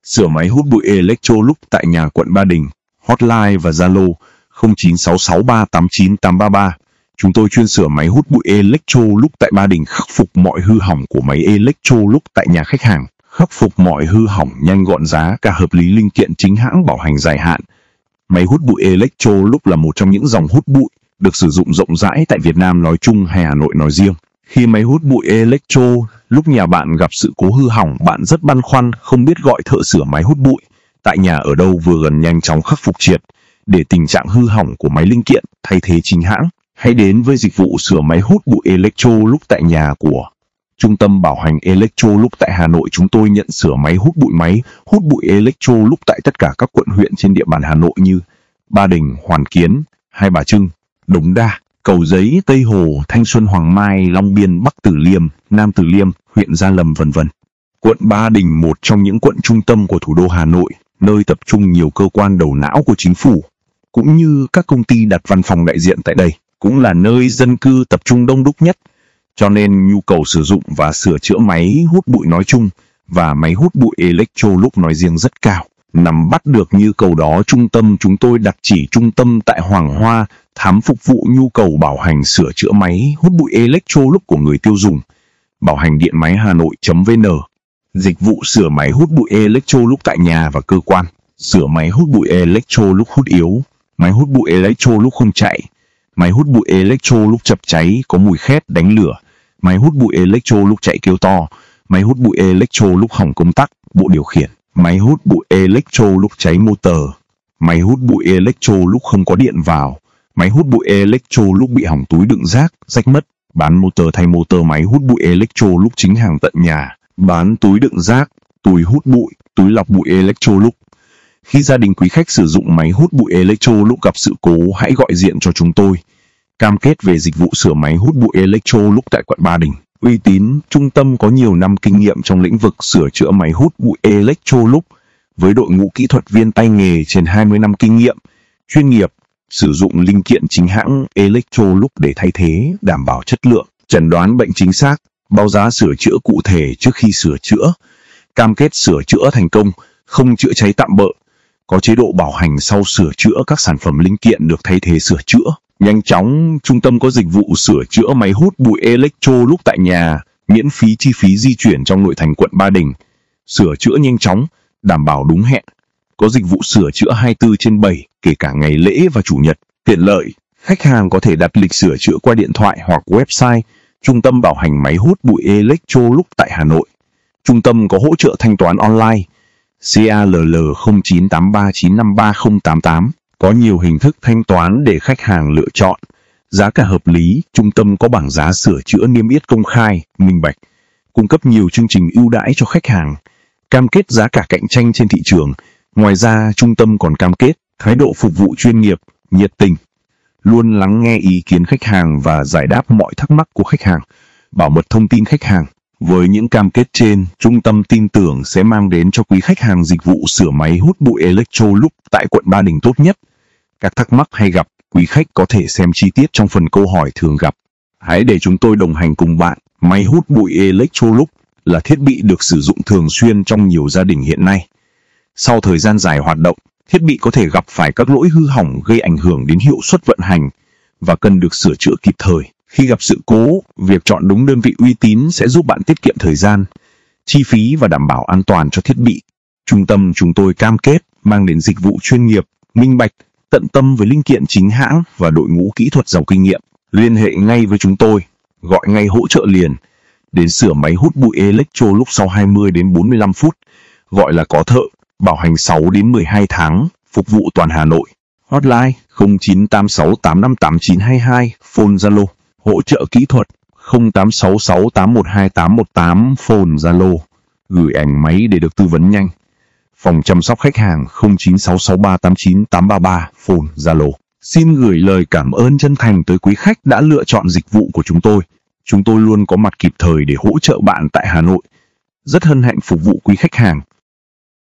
Sửa máy hút bụi Electrolux tại nhà quận Ba Đình. Hotline và Zalo 0966389833. Chúng tôi chuyên sửa máy hút bụi Electrolux tại Ba Đình, khắc phục mọi hư hỏng của máy Electrolux tại nhà khách hàng. Khắc phục mọi hư hỏng nhanh gọn, giá cả hợp lý, linh kiện chính hãng, bảo hành dài hạn. Máy hút bụi Electrolux là một trong những dòng hút bụi được sử dụng rộng rãi tại Việt Nam nói chung hay Hà Nội nói riêng. Khi máy hút bụi Electrolux nhà bạn gặp sự cố hư hỏng, bạn rất băn khoăn không biết gọi thợ sửa máy hút bụi tại nhà ở đâu vừa gần, nhanh chóng khắc phục triệt để tình trạng hư hỏng của máy, linh kiện thay thế chính hãng. Hãy đến với dịch vụ sửa máy hút bụi Electrolux tại nhà của Trung tâm Bảo hành Electrolux tại Hà Nội. Chúng tôi nhận sửa máy hút bụi Electrolux tại tất cả các quận huyện trên địa bàn Hà Nội như Ba Đình, Hoàn Kiếm, Hai Bà Trưng, Đống Đa, Cầu Giấy, Tây Hồ, Thanh Xuân, Hoàng Mai, Long Biên, Bắc Từ Liêm, Nam Từ Liêm, huyện Gia Lâm, v.v. Quận Ba Đình, một trong những quận trung tâm của thủ đô Hà Nội, nơi tập trung nhiều cơ quan đầu não của chính phủ, cũng như các công ty đặt văn phòng đại diện tại đây, cũng là nơi dân cư tập trung đông đúc nhất. Cho nên nhu cầu sử dụng và sửa chữa máy hút bụi nói chung và máy hút bụi Electrolux nói riêng rất cao. Nắm bắt được nhu cầu đó, chúng tôi đặt chỉ trung tâm tại Hoàng Hoa, thám phục vụ nhu cầu bảo hành sửa chữa máy hút bụi Electrolux của người tiêu dùng. Bảo hành điện máy Hà Nội.vn. Dịch vụ sửa máy hút bụi Electrolux tại nhà và cơ quan. Sửa máy hút bụi Electrolux hút yếu, máy hút bụi Electrolux không chạy, máy hút bụi Electrolux chập cháy, có mùi khét, đánh lửa, máy hút bụi Electrolux chạy kêu to, máy hút bụi Electrolux hỏng công tắc, bộ điều khiển, máy hút bụi Electrolux cháy motor, máy hút bụi Electrolux không có điện vào, máy hút bụi Electrolux bị hỏng túi đựng rác, rách mất. Bán motor thay motor máy hút bụi Electrolux chính hàng tận nhà. Bán túi đựng rác, túi hút bụi, túi lọc bụi Electrolux. Khi gia đình quý khách sử dụng máy hút bụi Electrolux gặp sự cố, hãy gọi điện cho chúng tôi. Cam kết về dịch vụ sửa máy hút bụi Electrolux tại quận Ba Đình. Uy tín, trung tâm có nhiều năm kinh nghiệm trong lĩnh vực sửa chữa máy hút bụi Electrolux, với đội ngũ kỹ thuật viên tay nghề trên 20 năm kinh nghiệm, chuyên nghiệp, sử dụng linh kiện chính hãng Electrolux để thay thế, đảm bảo chất lượng, chẩn đoán bệnh chính xác, báo giá sửa chữa cụ thể trước khi sửa chữa, cam kết sửa chữa thành công, không chữa cháy tạm bợ, có chế độ bảo hành sau sửa chữa các sản phẩm linh kiện được thay thế sửa chữa. Nhanh chóng, trung tâm có dịch vụ sửa chữa máy hút bụi Electrolux tại nhà, miễn phí chi phí di chuyển trong nội thành quận Ba Đình. Sửa chữa nhanh chóng, đảm bảo đúng hẹn. Có dịch vụ sửa chữa 24/7, kể cả ngày lễ và chủ nhật. Tiện lợi, khách hàng có thể đặt lịch sửa chữa qua điện thoại hoặc website Trung tâm Bảo hành máy hút bụi Electrolux tại Hà Nội. Trung tâm có hỗ trợ thanh toán online. CALL 0983953088. Có nhiều hình thức thanh toán để khách hàng lựa chọn. Giá cả hợp lý, trung tâm có bảng giá sửa chữa niêm yết công khai, minh bạch, cung cấp nhiều chương trình ưu đãi cho khách hàng, cam kết giá cả cạnh tranh trên thị trường. Ngoài ra, trung tâm còn cam kết thái độ phục vụ chuyên nghiệp, nhiệt tình, luôn lắng nghe ý kiến khách hàng và giải đáp mọi thắc mắc của khách hàng, bảo mật thông tin khách hàng. Với những cam kết trên, trung tâm tin tưởng sẽ mang đến cho quý khách hàng dịch vụ sửa máy hút bụi Electrolux tại quận Ba Đình tốt nhất. Các thắc mắc hay gặp, quý khách có thể xem chi tiết trong phần câu hỏi thường gặp. Hãy để chúng tôi đồng hành cùng bạn. Máy hút bụi Electrolux là thiết bị được sử dụng thường xuyên trong nhiều gia đình hiện nay. Sau thời gian dài hoạt động, thiết bị có thể gặp phải các lỗi hư hỏng gây ảnh hưởng đến hiệu suất vận hành và cần được sửa chữa kịp thời. Khi gặp sự cố, việc chọn đúng đơn vị uy tín sẽ giúp bạn tiết kiệm thời gian, chi phí và đảm bảo an toàn cho thiết bị. Trung tâm chúng tôi cam kết mang đến dịch vụ chuyên nghiệp, minh bạch, tận tâm với linh kiện chính hãng và đội ngũ kỹ thuật giàu kinh nghiệm. Liên hệ ngay với chúng tôi, gọi ngay hỗ trợ liền. Đến sửa máy hút bụi Electrolux sau 20 đến 45 phút, gọi là có thợ, bảo hành 6 đến 12 tháng, phục vụ toàn Hà Nội. Hotline 0986858922, phone Zalo. Hỗ trợ kỹ thuật 0866812818, phone Zalo. Gửi ảnh máy để được tư vấn nhanh. Phòng chăm sóc khách hàng 0966389833, phone Zalo. Xin gửi lời cảm ơn chân thành tới quý khách đã lựa chọn dịch vụ của chúng tôi. Chúng tôi luôn có mặt kịp thời để hỗ trợ bạn tại Hà Nội. Rất hân hạnh phục vụ quý khách hàng.